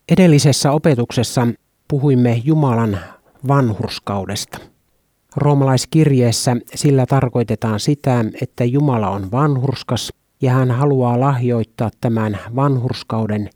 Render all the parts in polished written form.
Edellisessä opetuksessa puhuimme Jumalan vanhurskaudesta. Roomalaiskirjeessä sillä tarkoitetaan sitä, että Jumala on vanhurskas ja hän haluaa lahjoittaa tämän vanhurskauden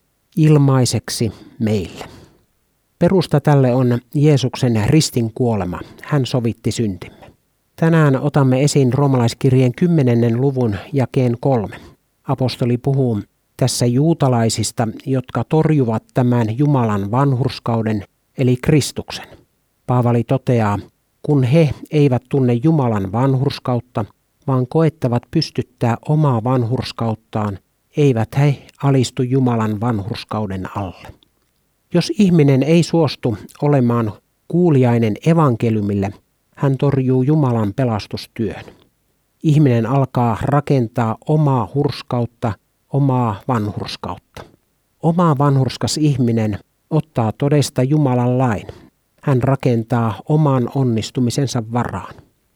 ilmaiseksi meille. Perusta tälle on Jeesuksen ristin kuolema. Hän sovitti syntimme. Tänään otamme esiin Roomalaiskirjeen 10. luvun jakeen 3. Apostoli puhuu tässä juutalaisista, jotka torjuvat tämän Jumalan vanhurskauden, eli Kristuksen. Paavali toteaa, kun he eivät tunne Jumalan vanhurskautta, vaan koettavat pystyttää omaa vanhurskauttaan, eivät he alistu Jumalan vanhurskauden alle. Jos ihminen ei suostu olemaan kuuliainen evankeliumille, hän torjuu Jumalan pelastustyön. Ihminen alkaa rakentaa omaa hurskautta, omaa vanhurskautta. Oma vanhurskas ihminen ottaa todesta Jumalan lain. Hän rakentaa oman onnistumisensa varaan.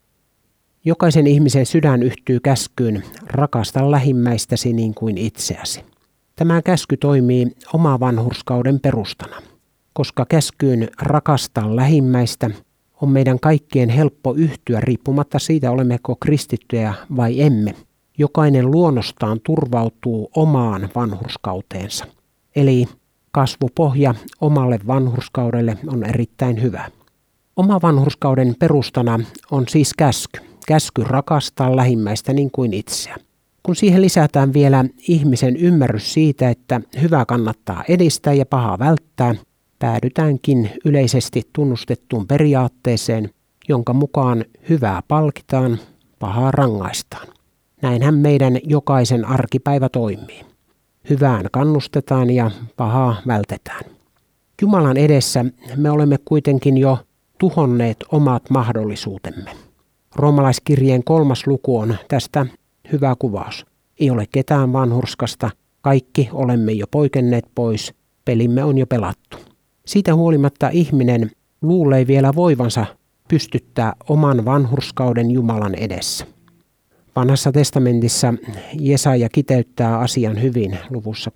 Jokaisen ihmisen sydän yhtyy käskyyn rakasta lähimmäistäsi niin kuin itseäsi. Tämä käsky toimii oma vanhurskauden perustana. Koska käskyyn rakastaa lähimmäistä on meidän kaikkien helppo yhtyä riippumatta siitä, olemmeko kristittyjä vai emme. Jokainen luonnostaan turvautuu omaan vanhurskauteensa. Eli kasvupohja omalle vanhurskaudelle on erittäin hyvä. Oma vanhurskauden perustana on siis käsky. Käsky rakastaa lähimmäistä niin kuin itseä. Kun siihen lisätään vielä ihmisen ymmärrys siitä, että hyvää kannattaa edistää ja pahaa välttää, päädytäänkin yleisesti tunnustettuun periaatteeseen, jonka mukaan hyvää palkitaan, pahaa rangaistaan. Näinhän meidän jokaisen arkipäivä toimii. Hyvään kannustetaan ja pahaa vältetään. Jumalan edessä me olemme kuitenkin jo tuhonneet omat mahdollisuutemme. Roomalaiskirjeen 3. luku on tästä hyvä kuvaus. Ei ole ketään vanhurskasta, kaikki olemme jo poikenneet pois, pelimme on jo pelattu. Siitä huolimatta ihminen luulee vielä voivansa pystyttää oman vanhurskauden Jumalan edessä. Vanhassa testamentissa Jesaja kiteyttää asian hyvin luvussa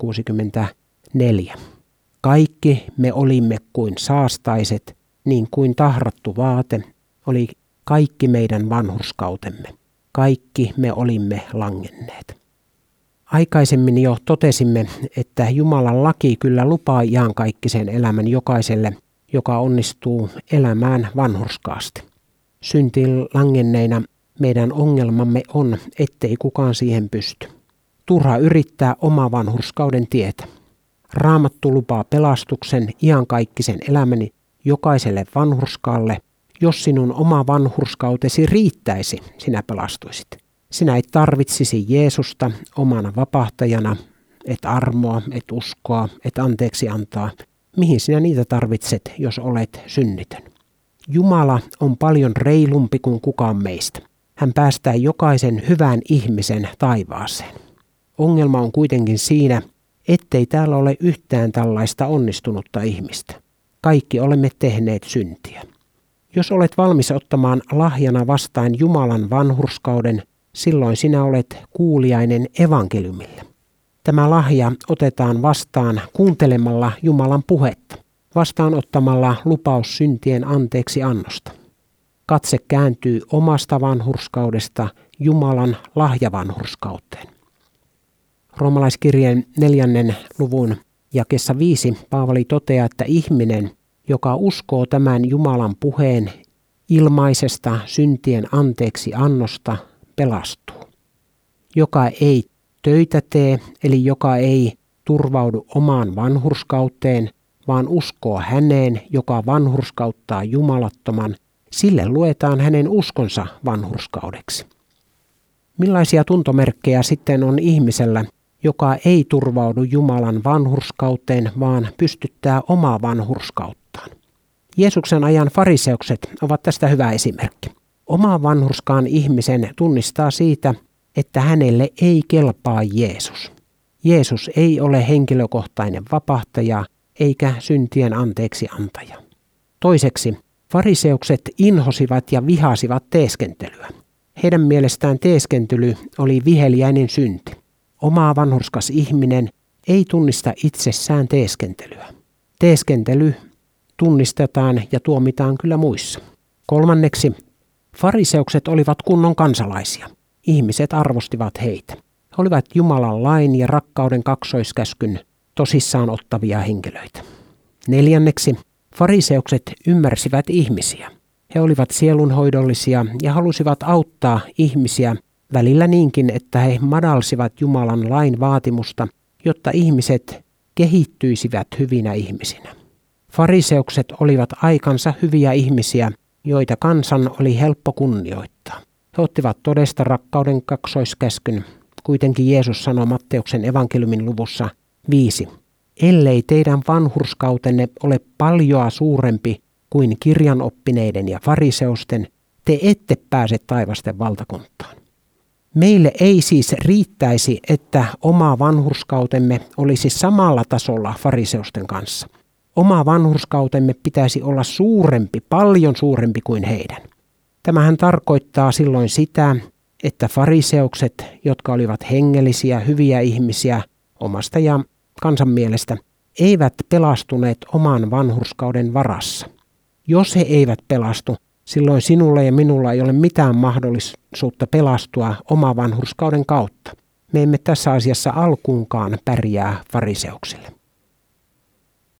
64. Kaikki me olimme kuin saastaiset, niin kuin tahrattu vaate oli kaikki meidän vanhurskautemme. Kaikki me olimme langenneet. Aikaisemmin jo totesimme, että Jumalan laki kyllä lupaa iankaikkisen elämän jokaiselle, joka onnistuu elämään vanhurskaasti. Syntiin langenneina meidän ongelmamme on, ettei kukaan siihen pysty. Turha yrittää omaa vanhurskauden tietä. Raamattu lupaa pelastuksen iankaikkisen elämäni jokaiselle vanhurskaalle. Jos sinun oma vanhurskautesi riittäisi, sinä pelastuisit. Sinä et tarvitsisi Jeesusta omana vapahtajana, et armoa, et uskoa, et anteeksi antaa. Mihin sinä niitä tarvitset, jos olet synnitön? Jumala on paljon reilumpi kuin kukaan meistä. Hän päästää jokaisen hyvän ihmisen taivaaseen. Ongelma on kuitenkin siinä, ettei täällä ole yhtään tällaista onnistunutta ihmistä. Kaikki olemme tehneet syntiä. Jos olet valmis ottamaan lahjana vastaan Jumalan vanhurskauden, silloin sinä olet kuuliainen evankeliumille. Tämä lahja otetaan vastaan kuuntelemalla Jumalan puhetta, vastaanottamalla lupaus syntien anteeksi annosta. Katse kääntyy omasta vanhurskaudesta Jumalan lahjavanhurskauteen. Roomalaiskirjeen 4. luvun jakeessa 5 Paavali toteaa, että ihminen, joka uskoo tämän Jumalan puheen ilmaisesta syntien anteeksi annosta, pelastuu. Joka ei töitä tee, eli joka ei turvaudu omaan vanhurskauteen, vaan uskoo häneen, joka vanhurskauttaa jumalattoman, sille luetaan hänen uskonsa vanhurskaudeksi. Millaisia tuntomerkkejä sitten on ihmisellä, joka ei turvaudu Jumalan vanhurskauteen, vaan pystyttää omaa vanhurskauttaan? Jeesuksen ajan fariseukset ovat tästä hyvä esimerkki. Oma vanhurskaan ihmisen tunnistaa siitä, että hänelle ei kelpaa Jeesus. Jeesus ei ole henkilökohtainen vapahtaja eikä syntien anteeksi antaja. Toiseksi, fariseukset inhosivat ja vihasivat teeskentelyä. Heidän mielestään teeskentely oli viheliäinen synti. Oma vanhurskas ihminen ei tunnista itsessään teeskentelyä. Teeskentely tunnistetaan ja tuomitaan kyllä muissa. 3. Fariseukset olivat kunnon kansalaisia. Ihmiset arvostivat heitä. He olivat Jumalan lain ja rakkauden kaksoiskäskyn tosissaan ottavia henkilöitä. 4. Fariseukset ymmärsivät ihmisiä. He olivat sielunhoidollisia ja halusivat auttaa ihmisiä välillä niinkin, että he madalsivat Jumalan lain vaatimusta, jotta ihmiset kehittyisivät hyvinä ihmisinä. Fariseukset olivat aikansa hyviä ihmisiä, joita kansan oli helppo kunnioittaa. He ottivat todesta rakkauden kaksoiskäskyn. Kuitenkin Jeesus sanoi Matteuksen evankeliumin luvussa 5. Ellei teidän vanhurskautenne ole paljoa suurempi kuin kirjanoppineiden ja fariseusten, te ette pääse taivasten valtakuntaan. Meille ei siis riittäisi, että oma vanhurskautemme olisi samalla tasolla fariseusten kanssa. Oma vanhurskautemme pitäisi olla suurempi, paljon suurempi kuin heidän. Tämähän tarkoittaa silloin sitä, että fariseukset, jotka olivat hengellisiä, hyviä ihmisiä omasta ja kansan mielestä, eivät pelastuneet oman vanhurskauden varassa. Jos he eivät pelastu, silloin sinulla ja minulla ei ole mitään mahdollisuutta pelastua oman vanhurskauden kautta. Me emme tässä asiassa alkuunkaan pärjää fariseuksille.